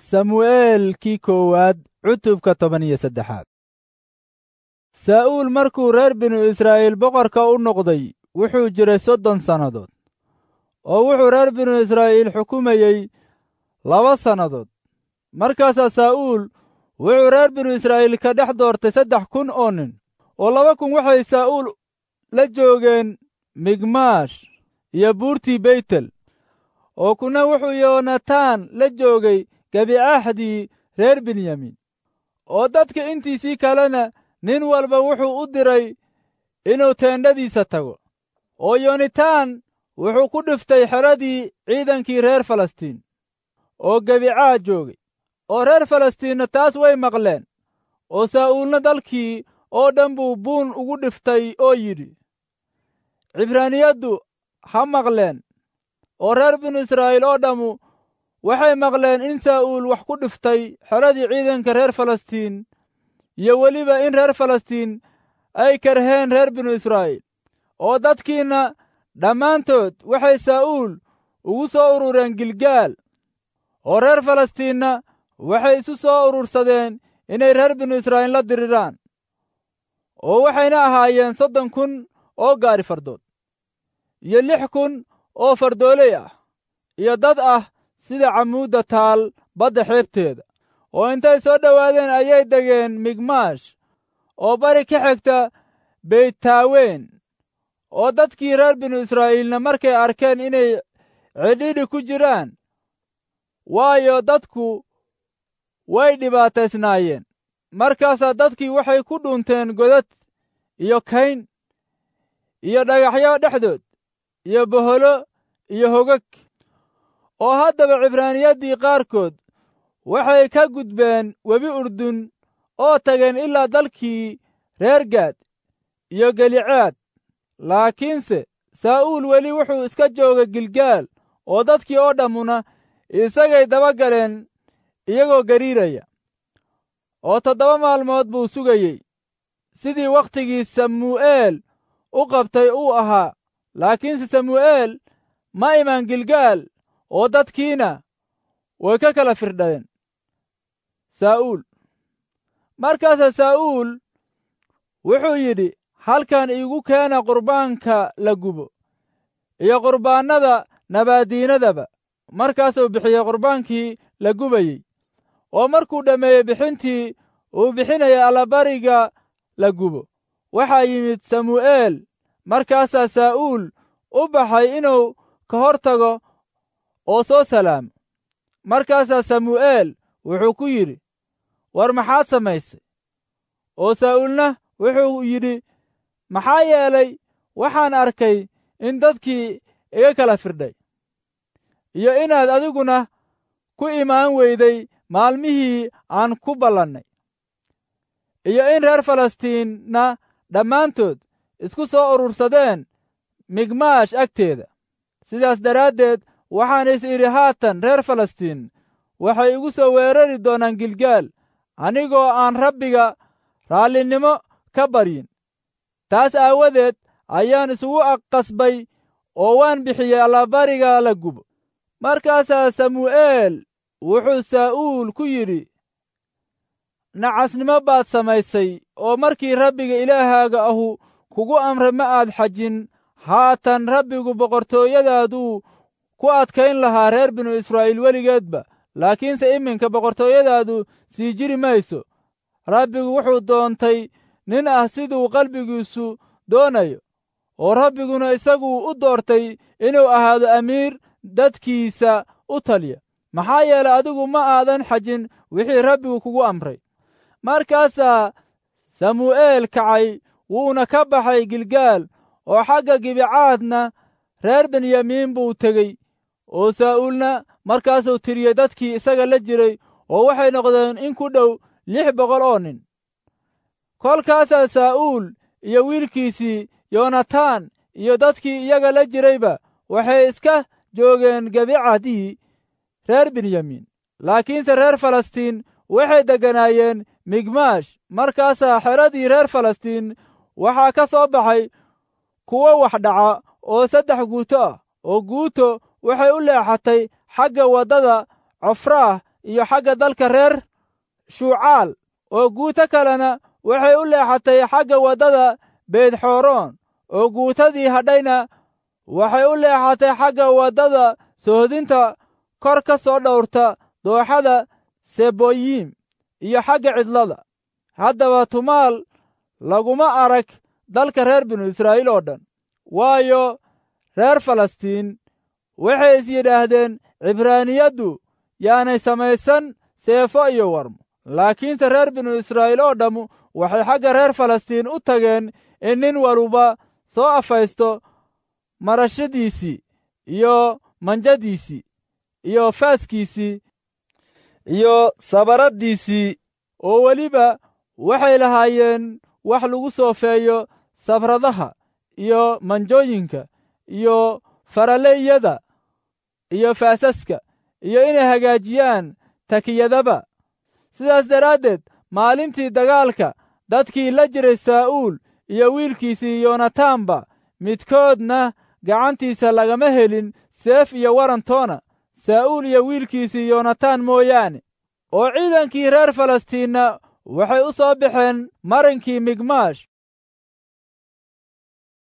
samu'eelkii koowaad cutubka 13. saa'uul markuu reer binu israa'iil boqorka u noqday wuxuu jiray 30 sannadood oo wuxuu reer binu israa'iil xukumayey 2 sannadood. markaasaa saa'uul wuxuu reer binu israa'iil ka dhex doortay 3,000 oo nin, oo 2,000 waxay saa'uul la joogeen migmaash iyo buurtii beytel, oo kuna wuxuu yoonataan la joogay gebicaaxdii reer benyamin. oo dadka intiisii kalena nin walba wuxuu u diray inuu teendhadiisa tago. oo yoonataan wuxuu ku dhiftay xeradii ciidankii reer falastiin oo gebicaa joogay. oo reer falastiinna taas way maqleen, oo saa'uulna dalkii oo dhan buu buun ugu dhiftay oo yidhi, cibraaniyaddu ha maqleen. oo reer binu israa'iil oo dhammu waxay maqleen in saa'uul wax ku dhiftay xeradii ciidanka reer falastiin, iyo weliba in reer falastiin ay karheen reer binu israa'iil. oo dadkiinna dhammaantood waxay saa'uul ugu soo urureen gilgaal. oo reer falastiinna waxay isu soo urursadeen inay reer binu israa'iil la diriraan. oo waxayna ahaayeen 30,000 oo gaari fardood, iyo 6,000 oo fardooley ah, iyo dad ah sida camuudda taal badda xeebteeda. oo intay soo dhowaadeen ayay degeen migmaash oo bari ka xigta beytaaweyn. oo dadkii reer binu israa'iilna markay arkeen inay cidhiidhi ku jiraan, waayo dadku way dhibaataysnaayeen, markaasaa dadkii waxay ku dhunteen godad iyo kayn iyo dhagaxyo dhexdood iyo boholo iyo hogag. oo haddaba cibraaniyaddii qaarkood waxay ka gudbeen webi urdun oo tageen ilaa dalkii reer gaad iyo galicaad. laakiinse saa'uul weli wuxuu iska joogay gilgaal, oo dadkii oo dhammuna isagay daba galeen iyagoo gariiraya. oo 7 maalmood buu sugayey sidii wakhtigii samu'eel u qabtay uu ahaa. laakiinse samu'eel ma iman gilgaal, oo dadkiina way ka kala firdhadeen saa'uul. markaasaa saa'uul wuxuu yidhi, halkan iigu keena qurbaanka la gubo iyo qurbaannada nabaaddiinadaba. markaasuu bixiyey qurbaankii la gubayey. oo markuu dhammeeyey bixintii uu bixinayay allabariga la gubo, waxaa yimid samu'eel. markaasaa saa'uul u baxay inuu ka hor tago oo soo salaamo. markaasaa samu'eel wuxuu ku yidhi, war maxaad samaysay? oo saa'uulna wuxuu yidhi, maxaa yeelay waxaan arkay in dadkii iga kala firdhay, iyo inaad adiguna ku imaan weyday maalmihii aan ku ballannay, iyo in reer falastiinna dhammaantood isku soo urursadeen migmaash agteeda. sidaas daraaddeed waxaan is idhi, haatan reer falastiin waxay igu soo weerari doonaan gilgaal, anigoo aan rabbiga raallinimo ka baryin. taas aawadeed ayaan isugu qasbay oo waan bixiyey allabariga la gubo. markaasaa samu'eel wuxuu saa'uul ku yidhi, nacasnimo baad samaysay, oo markii rabbiga ilaahaaga ahu kugu amray ma aad xajin. haatan rabbigu boqortooyadaaduu ku adkayn lahaa reer binu israa'iil weligeedba, laakiinse iminka boqortooyadaadu sii jiri mayso. rabbigu wuxuu doontay nin ah siduu qalbigiisu doonayo, oo rabbiguna isaguu u doortay inuu ahaado amiir dadkiisa u taliya. maxaa yeelay adigu ma aadan xajin wixii rabbigu kugu amray. markaasaa samu'eel kacay wuuna ka baxay gilgaal, oo xagga gibecaadna reer benyamiin buu tegey. oo saa'uulna markaasuu tiriyey dadkii isaga la jiray, oo waxay noqdeen in ku dhow 600 oo nin. kolkaasaa saa'uul iyo wiilkiisii yoonataan iyo dadkii iyaga la jirayba waxay iska joogeen gebicadii reer benyamin. laakiinse reer falastiin waxay degganaayeen migmaash. markaasaa xeradii reer falastiin waxaa ka soo baxay kuwo wax dhaca oo 3 guuto ah, oo guuto waxay u leexatay xagga waddada cofraah iyo xagga dalka reer shuucaal, oo guuto kalena waxay u leexatay xagga waddada beydxooroon, oo guutadii hadhayna waxay u leexatay xagga waddada sohodinta kor ka soo dhowrta dooxada seboyiim iyo xagga cidlada. haddaba tumaal laguma arag dalka reer binu israa'iil oo dhan, waayo reer falastiin waxay is yidhaahdeen cibraaniyaddu yaanay samaysan seefo iyo warmo. laakiinse reer binu israa'iil oo dhammu waxay xagga reer falastiin u tageen in nin waluba soo afaysto marashadiisii iyo manjadiisii iyo faaskiisii iyo sabarraddiisii, oo weliba waxay lahaayeen wax lagu soofeeyo sabradaha iyo manjooyinka iyo faraleeyada iyo faasaska, iyo inay hagaajiyaan takiyadaba. sidaas daraaddeed maalintii dagaalka dadkii la jiray saa'uul iyo wiilkiisii yoonataanba midkoodna gacantiisa lagama helin seef iyo warantoona, saa'uul iyo wiilkiisii yoonataan mooyaane. oo ciidankii reer falastiinna waxay u soo baxeen marinkii migmaash